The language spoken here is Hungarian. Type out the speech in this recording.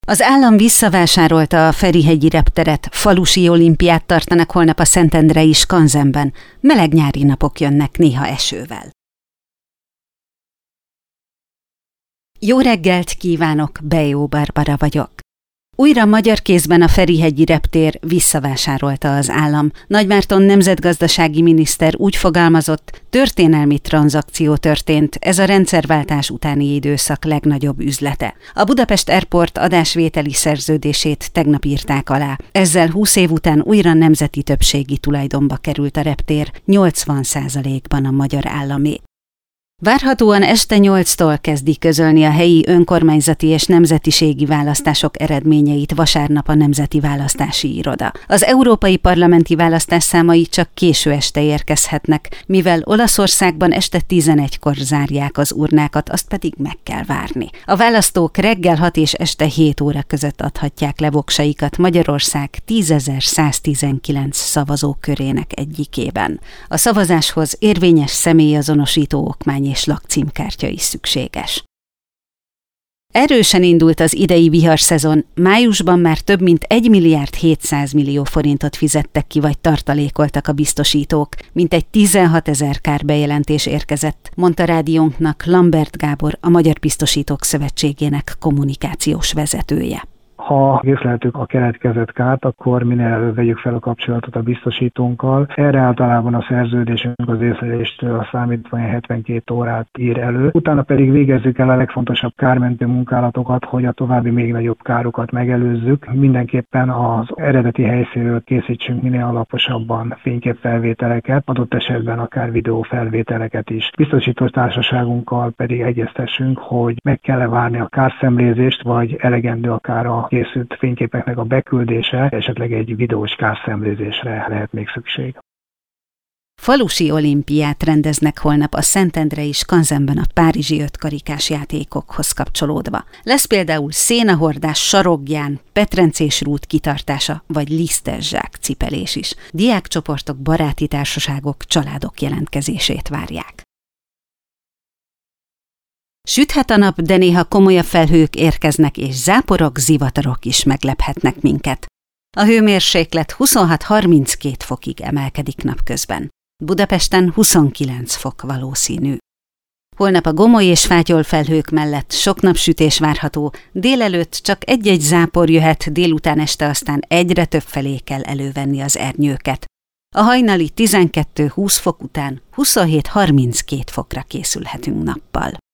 Az állam visszavásárolta a Ferihegyi repteret, falusi olimpiát tartanak holnap a Szentendrei Skanzenben. Meleg nyári napok jönnek, néha esővel. Jó reggelt kívánok, Bejó Barbara vagyok. Újra magyar kézben a Ferihegyi reptér, visszavásárolta az állam. Nagymárton nemzetgazdasági miniszter úgy fogalmazott, történelmi tranzakció történt, ez a rendszerváltás utáni időszak legnagyobb üzlete. A Budapest Airport adásvételi szerződését tegnap írták alá. Ezzel 20 év után újra nemzeti többségi tulajdonba került a reptér, 80%-ban a magyar államé. Várhatóan este 8-tól kezdi közölni a helyi önkormányzati és nemzetiségi választások eredményeit vasárnap a Nemzeti Választási Iroda. Az európai parlamenti választás számai csak késő este érkezhetnek, mivel Olaszországban este 11-kor zárják az urnákat, azt pedig meg kell várni. A választók reggel 6 és este 7 óra között adhatják le voksaikat Magyarország 10.119 szavazókörének egyikében. A szavazáshoz érvényes személyazonosító okmány és lakcímkártya is szükséges. Erősen indult az idei viharszezon, májusban már több mint 1.700.000.000 forintot fizettek ki vagy tartalékoltak a biztosítók, mintegy 16 000 kárbejelentés érkezett, mondta rádiónknak Lambert Gábor, a Magyar Biztosítók Szövetségének kommunikációs vezetője. Ha észleltük a keletkezett kárt, akkor minél előbb vegyük fel a kapcsolatot a biztosítónkkal. Erre általában a szerződésünk az észleléstől számítva 72 órát ír elő. Utána pedig végezzük el a legfontosabb kármentő munkálatokat, hogy a további még nagyobb károkat megelőzzük. Mindenképpen az eredeti helyszínről készítsünk minél alaposabban fényképfelvételeket, adott esetben akár videófelvételeket is. Biztosítós társaságunkkal pedig egyeztessünk, hogy meg kell-e várni a kárszemlézést, vagy elegendő akár a készült fényképeknek a beküldése, esetleg egy videós kárszemlézésre lehet még szükség. Falusi olimpiát rendeznek holnap a Szentendrei Skanzenben a párizsi ötkarikás játékokhoz kapcsolódva. Lesz például szénahordás sarogján, petrencés rút kitartása vagy lisztes zsákcipelés is. Diákcsoportok, baráti társaságok, családok jelentkezését várják. Süthet a nap, de néha komolyabb felhők érkeznek, és záporok, zivatarok is meglephetnek minket. A hőmérséklet 26-32 fokig emelkedik napközben. Budapesten 29 fok valószínű. Holnap a gomoly és fátyol felhők mellett sok napsütés várható, délelőtt csak egy-egy zápor jöhet, délután este aztán egyre több felé kell elővenni az ernyőket. A hajnali 12-20 fok után 27-32 fokra készülhetünk nappal.